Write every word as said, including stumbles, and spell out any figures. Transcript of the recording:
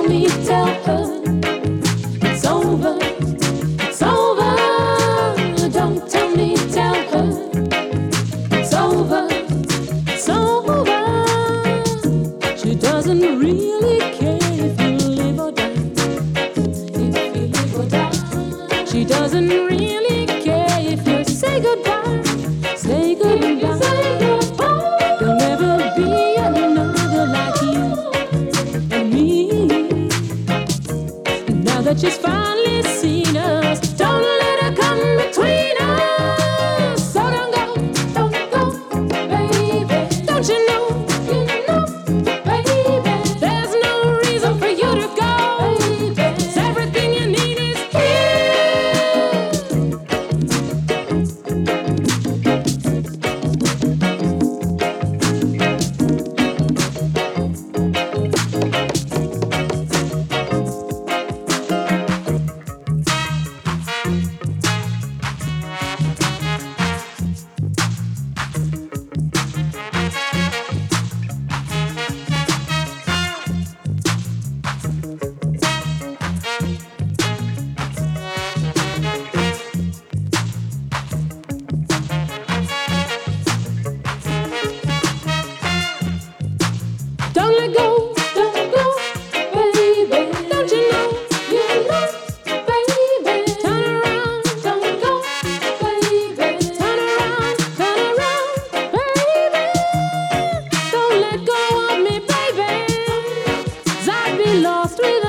me, tell her it's over, it's over. Don't tell me, tell her it's over, it's over. She doesn't really care if you live or die, if you live or die. She doesn't really care if you say goodbye, say goodbye. There'll never be another like you and me. Now that she's finally seen us, don't let her come between us. So don't go, don't go, baby. Don't you know, you know, baby. There's no reason for you to go, baby. 'Cause everything you need is here. Don't let go, don't go, baby. Don't you know, you know, baby. Turn around, don't go, baby. Turn around, turn around, baby. Don't let go of me, baby. 'Cause I'd be lost without